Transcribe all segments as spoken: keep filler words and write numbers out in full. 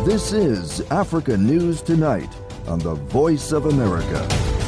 This is Africa News Tonight on the Voice of America.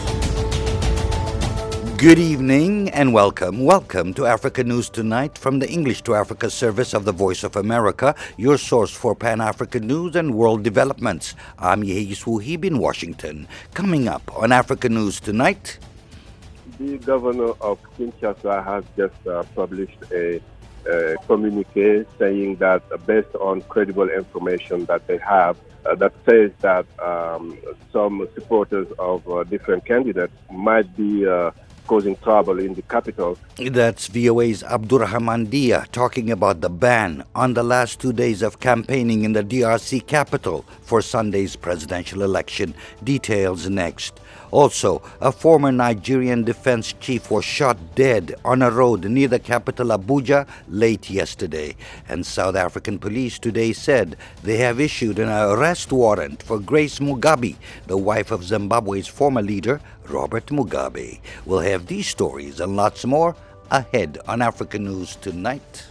Good evening and welcome. Welcome to Africa News Tonight from the English to Africa service of the Voice of America, your source for Pan-African news and world developments. I'm Yehis Wuhib in Washington. Coming up on Africa News Tonight. The governor of Kinshasa has just uh, published a Uh, communique saying that uh, based on credible information that they have, uh, that says that um, some supporters of uh, different candidates might be uh, causing trouble in the capital. That's V O A's Abdurrahman Dia talking about the ban on the last two days of campaigning in the D R C capital for Sunday's presidential election. Details next. Also, a former Nigerian defense chief was shot dead on a road near the capital Abuja late yesterday. And South African police today said they have issued an arrest warrant for Grace Mugabe, the wife of Zimbabwe's former leader, Robert Mugabe. We'll have these stories and lots more ahead on Africa News Tonight.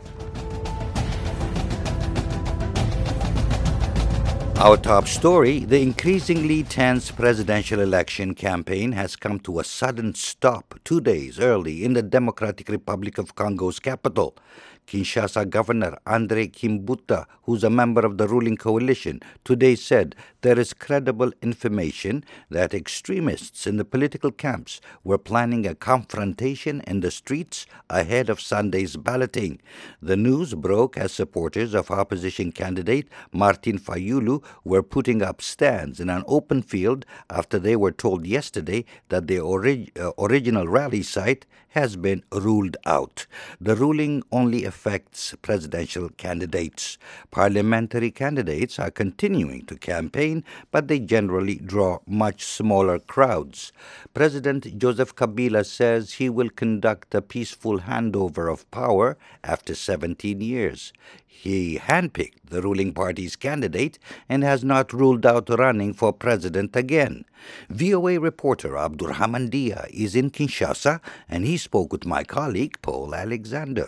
Our top story, the increasingly tense presidential election campaign has come to a sudden stop two days early in the Democratic Republic of Congo's capital. Kinshasa Governor Andre Kimbuta, who's a member of the ruling coalition, today said there is credible information that extremists in the political camps were planning a confrontation in the streets ahead of Sunday's balloting. The news broke as supporters of opposition candidate Martin Fayulu were putting up stands in an open field after they were told yesterday that the orig- uh, original rally site has been ruled out. The ruling only affects presidential candidates. Parliamentary candidates are continuing to campaign, but they generally draw much smaller crowds. President Joseph Kabila says he will conduct a peaceful handover of power after seventeen years. He handpicked the ruling party's candidate and has not ruled out running for president again. V O A reporter Abdurrahman Dia is in Kinshasa, and he spoke with my colleague Paul Alexander.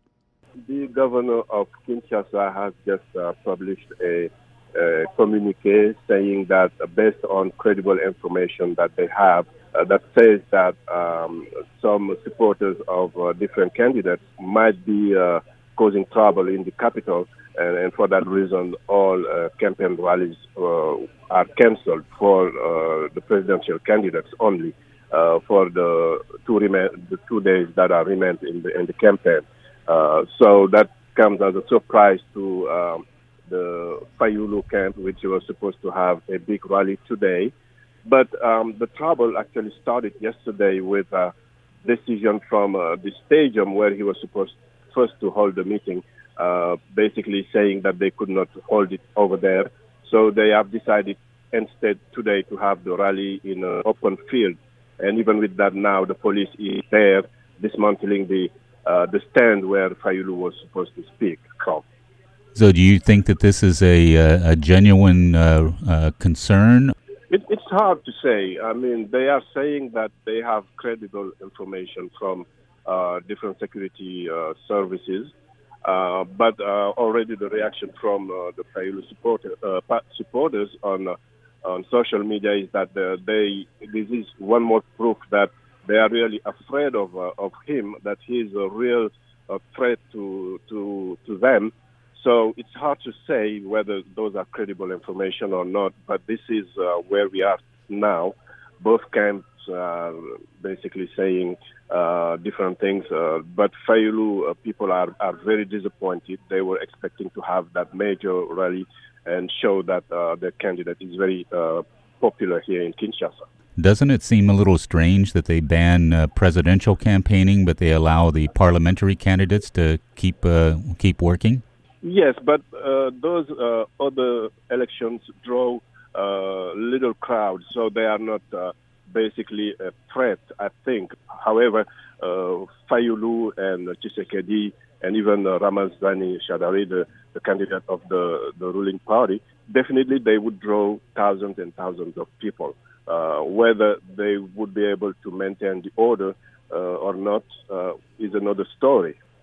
The governor of Kinshasa has just uh, published a, a communique saying that uh, based on credible information that they have, uh, that says that um, some supporters of uh, different candidates might be uh, causing trouble in the capital, and, and for that reason, all uh, campaign rallies uh, are cancelled for uh, the presidential candidates only uh, for the two remain the two days that are remained in the in the campaign. Uh, so that comes as a surprise to um, the Fayulu camp, which was supposed to have a big rally today. But um, the trouble actually started yesterday with a decision from uh, the stadium where he was supposed first to hold the meeting, uh, basically saying that they could not hold it over there. So they have decided instead today to have the rally in an open field. And even with that now, the police is there dismantling the uh, the stand where Fayulu was supposed to speak from. So do you think that this is a, a, a genuine uh, uh, concern? It, it's hard to say. I mean, they are saying that they have credible information from Uh, different security uh, services, uh, but uh, already the reaction from uh, the Fayulu supporter, uh, supporters on uh, on social media is that uh, they this is one more proof that they are really afraid of uh, of him, that he is a real uh, threat to to to them. So it's hard to say whether those are credible information or not. But this is uh, where we are now. Both camps are basically saying uh, different things, uh, but Fayulu uh, people are, are very disappointed. They were expecting to have that major rally and show that uh, their candidate is very uh, popular here in Kinshasa. Doesn't it seem a little strange that they ban uh, presidential campaigning, but they allow the parliamentary candidates to keep uh, keep working? Yes, but uh, those uh, other elections draw uh, little crowds, so they are not uh, basically a threat, I think. However, uh, Fayulu and Tshisekedi and even uh, Ramazani Shadari, the, the candidate of the, the ruling party, definitely they would draw thousands and thousands of people. Uh, whether they would be able to maintain the order uh, or not uh, is another story.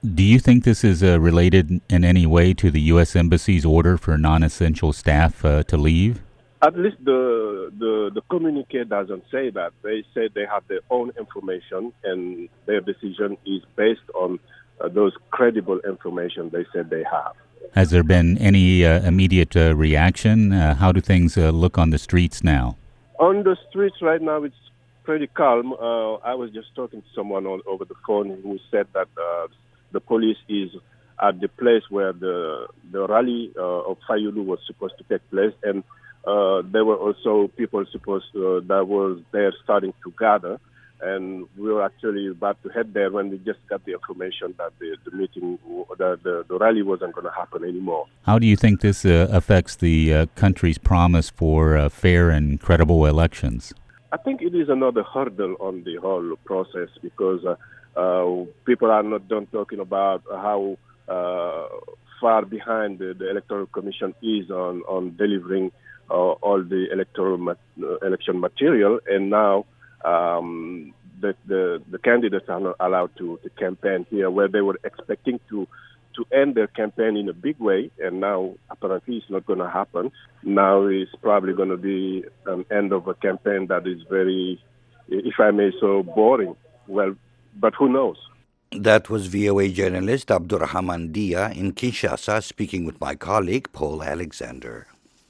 Do you think this is uh, related in any way to the U S Embassy's order for non-essential staff uh, to leave? At least the, the the communique doesn't say that. They say they have their own information, and their decision is based on uh, those credible information they said they have. Has there been any uh, immediate uh, reaction? Uh, how do things uh, look on the streets now? On the streets right now, it's pretty calm. Uh, I was just talking to someone on, over the phone who said that uh, the police is at the place where the the rally uh, of Fayulu was supposed to take place, and uh, there were also people supposed uh, that was there starting to gather, and we were actually about to head there when we just got the information that the, the meeting, the, the, the rally wasn't going to happen anymore. How do you think this uh, affects the uh, country's promise for uh, fair and credible elections? I think it is another hurdle on the whole process because uh, uh, people are not done talking about how uh, far behind the, the Electoral Commission is on, on delivering uh, all the electoral mat- uh, election material, and now um, the, the, the candidates are not allowed to, to campaign here where they were expecting to to end their campaign in a big way, and now apparently it's not going to happen. Now it's probably going to be an end of a campaign that is very, if I may say, boring. Well, but who knows? That was V O A journalist Abdurrahman Dia in Kinshasa speaking with my colleague Paul Alexander.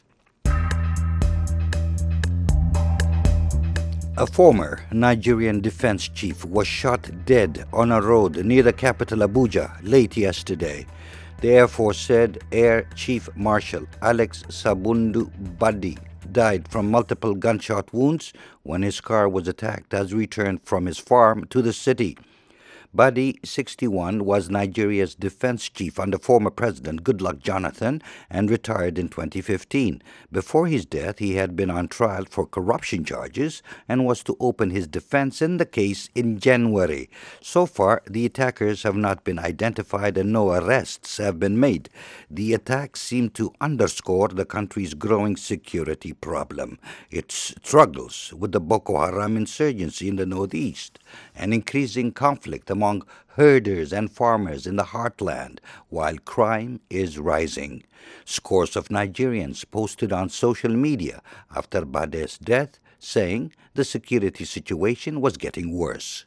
A former Nigerian defense chief was shot dead on a road near the capital Abuja late yesterday. The Air Force said Air Chief Marshal Alex Sabundu Badi died from multiple gunshot wounds when his car was attacked as he returned from his farm to the city. Badi, sixty-one, was Nigeria's defense chief under former President Goodluck Jonathan and retired in twenty fifteen. Before his death, he had been on trial for corruption charges and was to open his defense in the case in January. So far, the attackers have not been identified and no arrests have been made. The attacks seem to underscore the country's growing security problem. It struggles with the Boko Haram insurgency in the northeast, an increasing conflict among among herders and farmers in the heartland, while crime is rising. Scores of Nigerians posted on social media after Bade's death, saying the security situation was getting worse.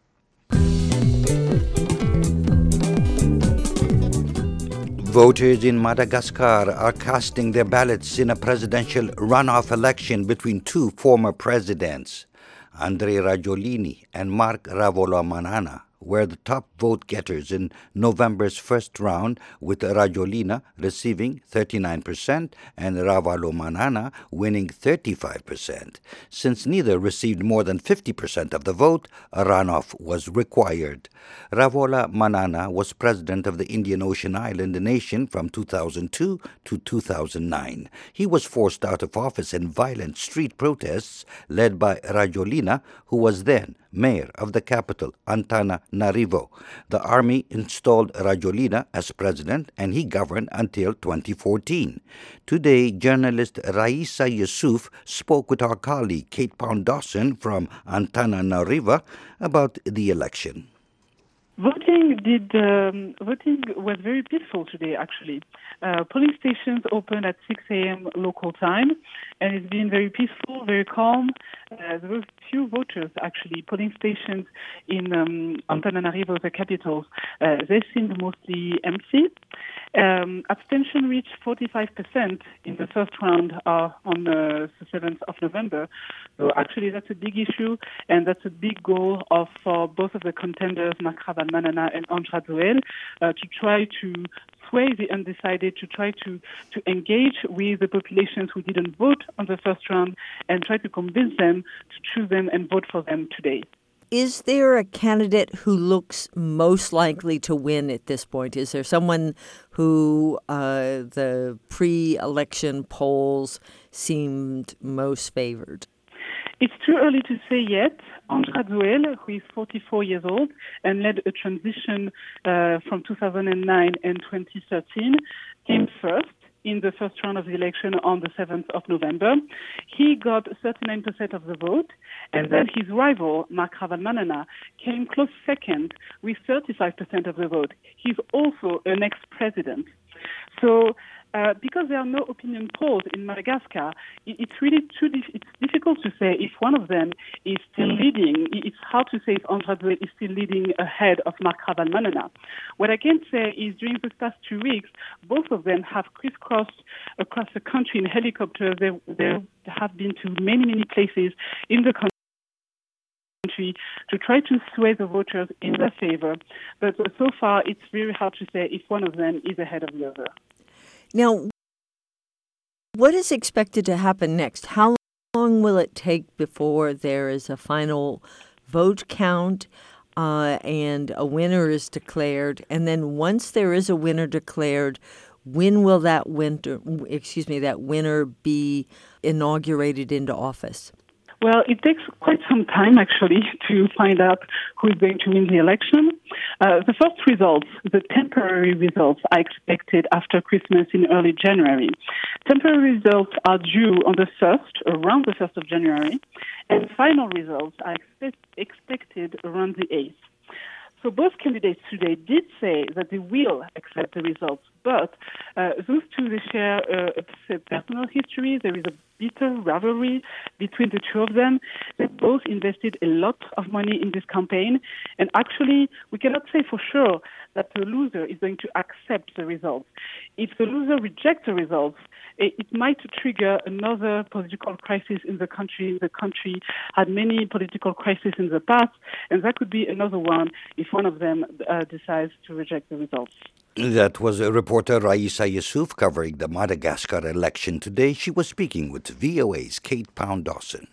Voters in Madagascar are casting their ballots in a presidential runoff election between two former presidents. André Rajoelina and Marc Ravalomanana were the top vote-getters in November's first round, with Rajoelina receiving thirty-nine percent and Ravalomanana winning thirty-five percent. Since neither received more than fifty percent of the vote, a runoff was required. Ravalomanana was president of the Indian Ocean Island nation from two thousand two to two thousand nine. He was forced out of office in violent street protests led by Rajoelina, who was then mayor of the capital, Antananarivo. The army installed Rajoelina as president, and he governed until twenty fourteen. Today, journalist Raisa Yusuf spoke with our colleague Kate Pound-Dawson from Antananarivo about the election. Voting did um, voting was very peaceful today, actually. Uh, polling stations opened at six a.m. local time, and it's been very peaceful, very calm. Uh, there were few voters, actually. Polling stations in um, Antananarivo, the capital, uh, they seemed mostly empty. Um, abstention reached forty-five percent in the first round uh, on uh, the seventh of November. So actually that's a big issue, and that's a big goal of uh, both of the contenders, Marc Ravalomanana and André Rajoelina, uh, to try to sway the undecided, to try to, to engage with the populations who didn't vote on the first round and try to convince them to choose them and vote for them today. Is there a candidate who looks most likely to win at this point? Is there someone who uh, the pre-election polls seemed most favored? It's too early to say yet. André Rajoelina, who is forty-four years old and led a transition uh, from two thousand nine and twenty thirteen, came first. in the first round of the election on the seventh of November. He got thirty-nine percent of the vote, and then his rival, Marc Ravalomanana, came close second with thirty-five percent of the vote. He's also an ex-president. So uh, because there are no opinion polls in Madagascar, it, it's really too dif- it's difficult to say if one of them is still leading. It's hard to say if André Doué is still leading ahead of Marc Ravalomanana. What I can say is during the past two weeks, both of them have crisscrossed across the country in helicopters. They, they have been to many, many places in the country to try to sway the voters in their favor. But so far, it's very hard to say if one of them is ahead of the other. Now, what is expected to happen next? How long will it take before there is a final vote count uh, and a winner is declared? And then once there is a winner declared, when will that winner, excuse me, that winner be inaugurated into office? Well, it takes quite some time, actually, to find out who is going to win the election. Uh, the first results, the temporary results, are expected after Christmas in early January. Temporary results are due on the first, around the first of January, and final results are expect, expected around the eighth. So both candidates today did say that they will accept the results, but uh, those two, they share uh, a personal history. There is a bitter rivalry between the two of them. They both invested a lot of money in this campaign, and actually, we cannot say for sure that the loser is going to accept the results. If the loser rejects the results, it, it might trigger another political crisis in the country. The country had many political crises in the past, and that could be another one if one of them uh, decides to reject the results. That was a reporter Raisa Yusuf covering the Madagascar election today. She was speaking with V O A's Kate Pound-Dawson.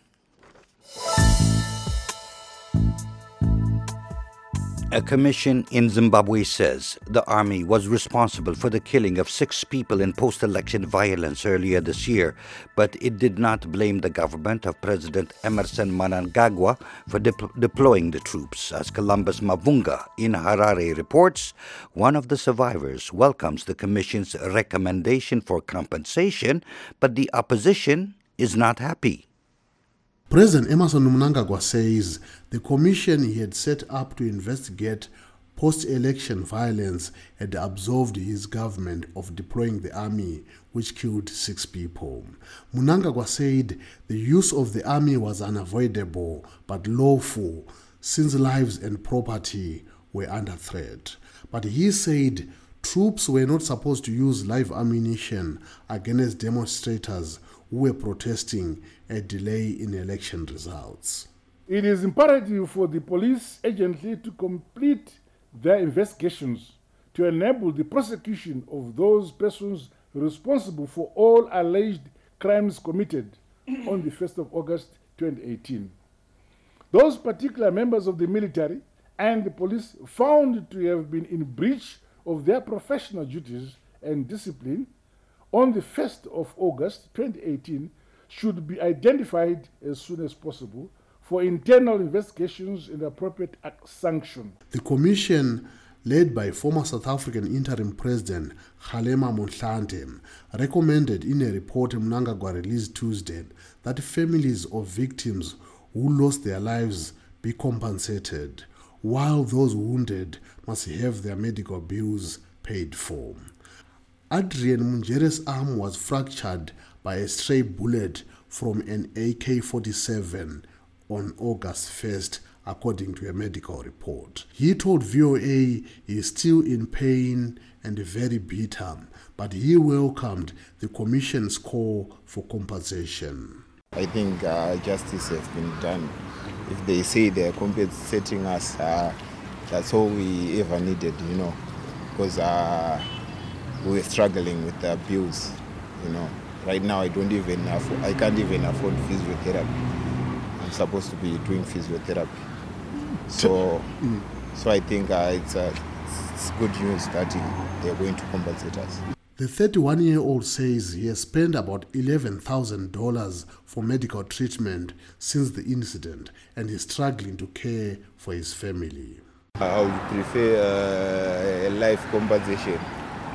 A commission in Zimbabwe says the army was responsible for the killing of six people in post-election violence earlier this year, but it did not blame the government of President Emmerson Mnangagwa for de- deploying the troops. As Columbus Mavunga in Harare reports, one of the survivors welcomes the commission's recommendation for compensation, but the opposition is not happy. President Emmerson Mnangagwa says the commission he had set up to investigate post-election violence had absolved his government of deploying the army, which killed six people. Mnangagwa said the use of the army was unavoidable but lawful, since lives and property were under threat. But he said troops were not supposed to use live ammunition against demonstrators who were protesting a delay in election results. It is imperative for the police agency to complete their investigations to enable the prosecution of those persons responsible for all alleged crimes committed on the first of August twenty eighteen. Those particular members of the military and the police found to have been in breach of their professional duties and discipline on the first of August twenty eighteen should be identified as soon as possible for internal investigations and appropriate sanction. The commission, led by former South African interim president Kgalema Motlanthe, recommended in a report Mnangagwa released Tuesday that families of victims who lost their lives be compensated, while those wounded must have their medical bills paid for. Adrian Munjere's arm was fractured by a stray bullet from an A K forty-seven on August first, according to a medical report. He told V O A he is still in pain and very bitter, but he welcomed the commission's call for compensation. I think uh, justice has been done. If they say they're compensating us, uh, that's all we ever needed, you know, because uh, we were struggling with the bills, you know. Right now, I don't even afford, I can't even afford physiotherapy. I'm supposed to be doing physiotherapy. So, so I think uh, it's, uh, it's good news that they're going to compensate us. The thirty-one-year-old says he has spent about eleven thousand dollars for medical treatment since the incident and is struggling to care for his family. I would prefer uh, a life compensation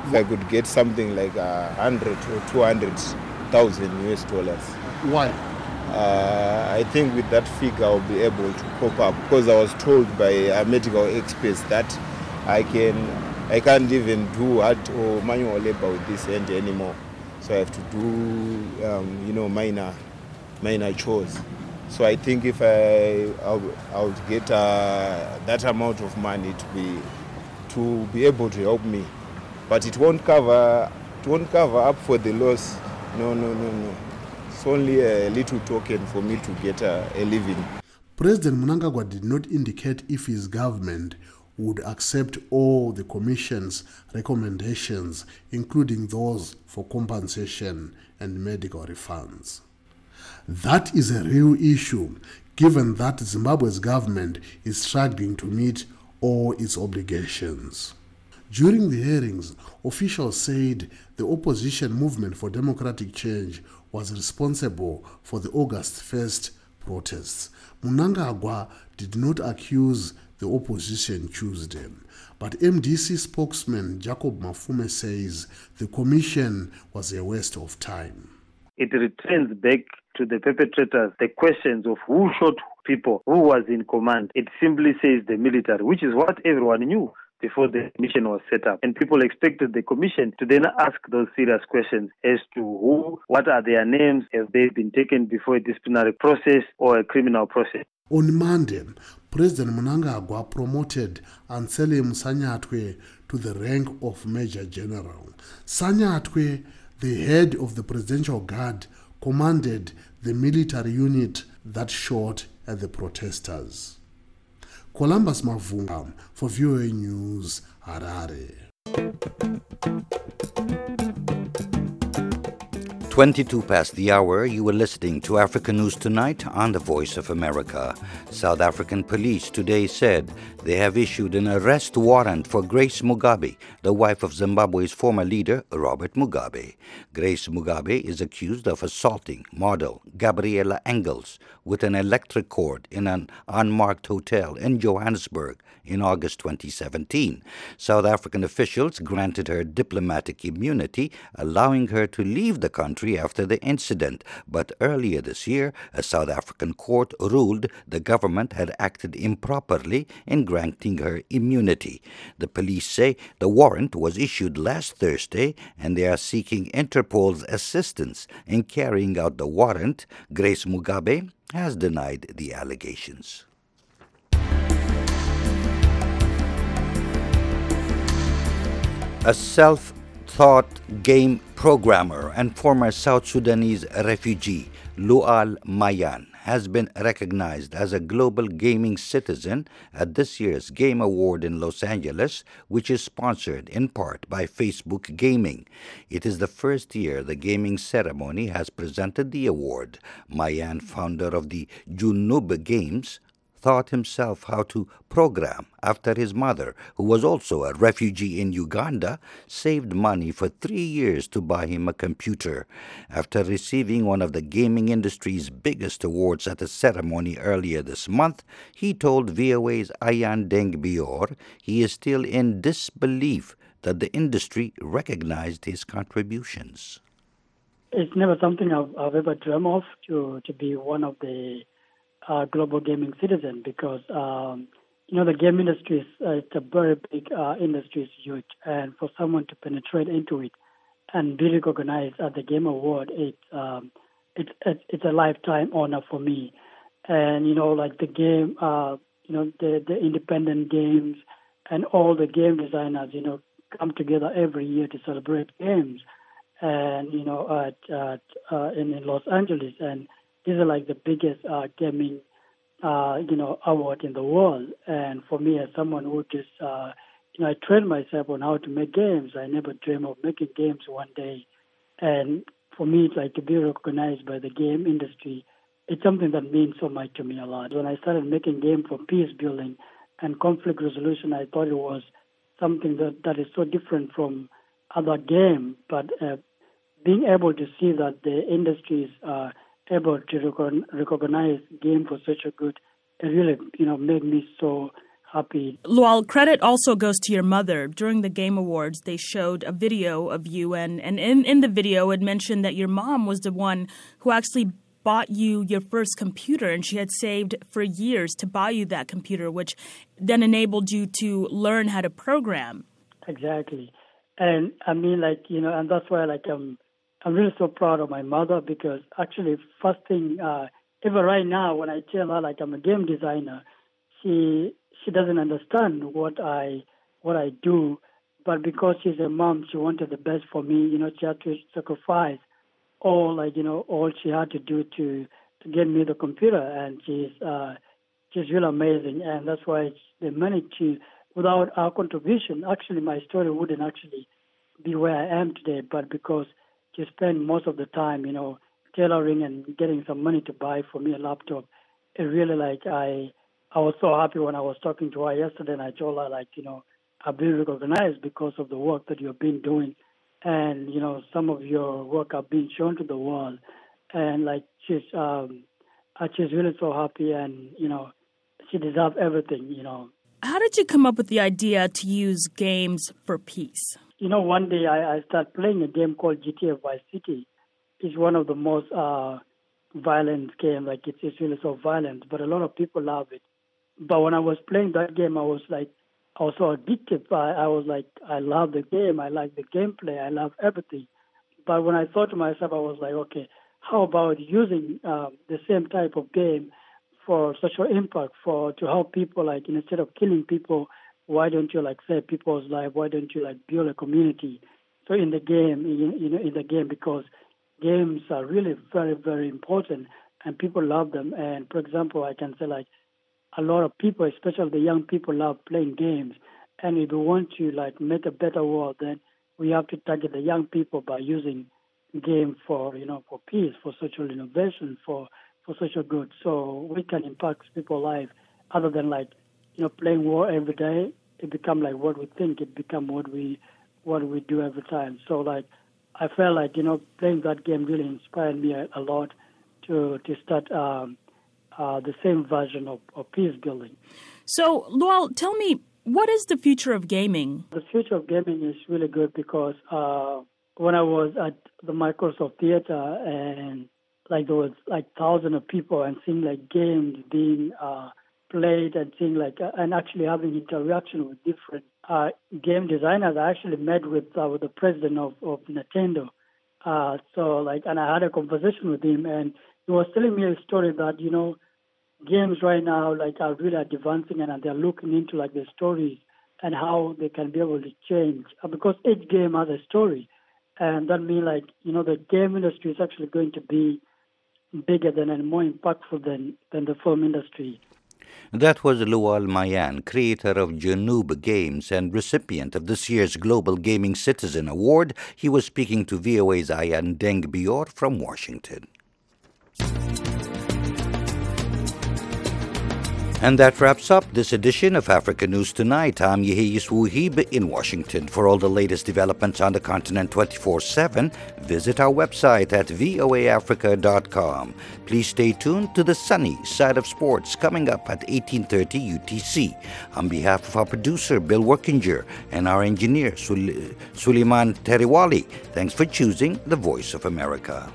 if I could get something like a hundred or two hundred thousand U S dollars. Why? Uh, I think with that figure I'll be able to cope up, because I was told by uh, medical experts that I can, I can't even do hard or manual labor with this hand anymore. So I have to do, um, you know, minor, minor chores. So I think if I, I'll, I'll get uh, that amount of money to be, to be able to help me, but it won't cover, it won't cover up for the loss. No, no, no, no. It's only a little token for me to get a, a living. President Mnangagwa did not indicate if his government would accept all the Commission's recommendations, including those for compensation and medical refunds. That is a real issue, given that Zimbabwe's government is struggling to meet all its obligations. During the hearings, officials said the opposition movement for democratic change was responsible for the August first protests. Mnangagwa did not accuse the opposition Tuesday, but M D C spokesman Jacob Mafume says the commission was a waste of time. It returns back to the perpetrators the questions of who shot people, who was in command. It simply says the military, which is what everyone knew before the commission was set up. And people expected the commission to then ask those serious questions as to who, what are their names, have they been taken before a disciplinary process or a criminal process. On Monday, President Mnangagwa promoted Ansele Sanyatwe to the rank of Major General. Sanyatwe, the head of the Presidential Guard, commanded the military unit that shot at the protesters. Columbus Mavunga for V O A News, Harare. twenty-two past the hour, you were listening to Africa News Tonight on the Voice of America. South African police today said they have issued an arrest warrant for Grace Mugabe, the wife of Zimbabwe's former leader, Robert Mugabe. Grace Mugabe is accused of assaulting model Gabriela Engels with an electric cord in an unmarked hotel in Johannesburg in August twenty seventeen. South African officials granted her diplomatic immunity, allowing her to leave the country after the incident. But earlier this year, a South African court ruled the government had acted improperly in granting her immunity. The police say the warrant was issued last Thursday, and they are seeking Interpol's assistance in carrying out the warrant. Grace Mugabe has denied the allegations. A self-taught game programmer and former South Sudanese refugee, Lual Mayan, has been recognized as a global gaming citizen at this year's Game Award in Los Angeles, which is sponsored in part by Facebook Gaming. It is the first year the gaming ceremony has presented the award. Mayan, founder of the Junub Games, taught himself how to program after his mother, who was also a refugee in Uganda, saved money for three years to buy him a computer. After receiving one of the gaming industry's biggest awards at a ceremony earlier this month, he told V O A's Ayan Dengbior he is still in disbelief that the industry recognized his contributions. It's never something I've, I've ever dreamt of, to, to be one of the Uh, global gaming citizen, because um, you know the game industry is uh, it's a very big uh, industry, it's huge, and for someone to penetrate into it and be recognized at the Game Award, it, um, it, it it's a lifetime honor for me. And you know, like the game, uh, you know, the the independent games and all the game designers, you know, come together every year to celebrate games, and you know, at, at uh, in, in Los Angeles. And these are like the biggest uh, gaming, uh, you know, award in the world. And for me, as someone who just, uh, you know, I trained myself on how to make games. I never dreamed of making games one day. And for me, it's like to be recognized by the game industry. It's something that means so much to me a lot. When I started making games for peace building and conflict resolution, I thought it was something that, that is so different from other games. But uh, being able to see that the industry is uh, able to recognize game for such a good, it really, you know, made me so happy. Lual, credit also goes to your mother. During the Game Awards, they showed a video of you, and, and in, in the video it mentioned that your mom was the one who actually bought you your first computer, and she had saved for years to buy you that computer, which then enabled you to learn how to program. Exactly. And I mean, like, you know, and that's why, like, I'm, I'm really so proud of my mother, because actually, first thing, uh, even right now, when I tell her, like, I'm a game designer, she she doesn't understand what I what I do, but because she's a mom, she wanted the best for me. You know, she had to sacrifice all, like, you know, all she had to do to to get me the computer, and she's uh, she's really amazing, and that's why they managed to. Without our contribution, actually, my story wouldn't actually be where I am today. But because she spent most of the time, you know, tailoring and getting some money to buy for me a laptop, it really, like, I I was so happy when I was talking to her yesterday, and I told her, like, you know, I've been recognized because of the work that you've been doing, and, you know, some of your work have been shown to the world, and, like, she's um, she's really so happy, and, you know, she deserves everything, you know. How did you come up with the idea to use games for peace? You know, one day I, I started playing a game called G T A Vice City. It's one of the most uh, violent games. Like, it's, it's really so violent, but a lot of people love it. But when I was playing that game, I was like, I was so addicted. I, I was like, I love the game. I like the gameplay. I love everything. But when I thought to myself, I was like, okay, how about using uh, the same type of game for social impact, for to help people, like, instead of killing people, why don't you, like, save people's life? Why don't you, like, build a community? So in the game, you know, in the game, because games are really very, very important, and people love them. And for example, I can say, like, a lot of people, especially the young people, love playing games. And if we want to, like, make a better world, then we have to target the young people by using game for, you know, for peace, for social innovation, for for social good, so we can impact people's lives other than, like, you know, playing war every day. It become like what we think. It become what we what we do every time. So, like, I felt like, you know, playing that game really inspired me a, a lot to to start um, uh, the same version of, of peace building. So, Lual, tell me, what is the future of gaming? The future of gaming is really good because uh, when I was at the Microsoft Theater, and like there was like thousands of people, and seeing like games being uh, played, and seeing like uh, and actually having interaction with different uh, game designers. I actually met with uh, with the president of, of Nintendo. Uh, so like, and I had a conversation with him, and he was telling me a story that, you know, games right now like are really advancing, and they're looking into like the stories and how they can be able to change, uh, because each game has a story, and that means like, you know, the game industry is actually going to be bigger than and more impactful than, than the film industry. That was Lual Mayan, creator of Janub Games and recipient of this year's Global Gaming Citizen Award. He was speaking to V O A's Ayan Deng Bior from Washington. And that wraps up this edition of Africa News Tonight. I'm Yehiyis Wuhib in Washington. For all the latest developments on the continent twenty-four seven, visit our website at voa africa dot com. Please stay tuned to the sunny side of sports coming up at eighteen thirty U T C. On behalf of our producer, Bill Workinger, and our engineer, Sul- Suleiman Teriwali, thanks for choosing the Voice of America.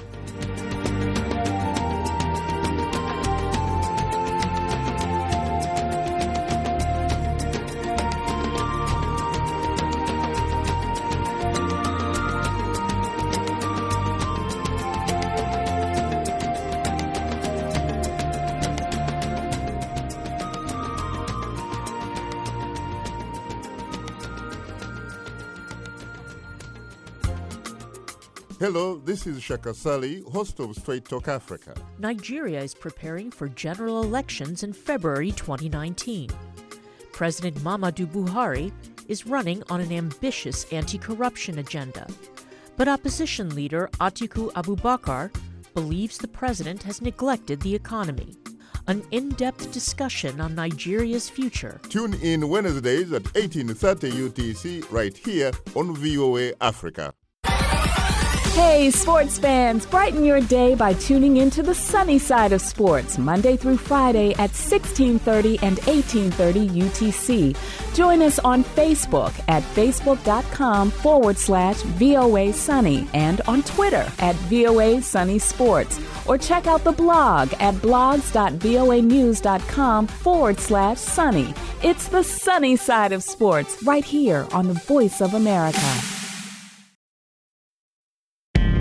Hello, this is Shaka Sali, host of Straight Talk Africa. Nigeria is preparing for general elections in February twenty nineteen. President Muhammadu Buhari is running on an ambitious anti-corruption agenda. But opposition leader Atiku Abubakar believes the president has neglected the economy. An in-depth discussion on Nigeria's future. Tune in Wednesdays at eighteen thirty U T C right here on V O A Africa. Hey, sports fans, brighten your day by tuning into the sunny side of sports, Monday through Friday at sixteen thirty and eighteen thirty U T C. Join us on Facebook at facebook.com forward slash VOA Sunny and on Twitter at VOA Sunny Sports. Or check out the blog at blogs.voanews.com forward slash sunny. It's the sunny side of sports right here on the Voice of America.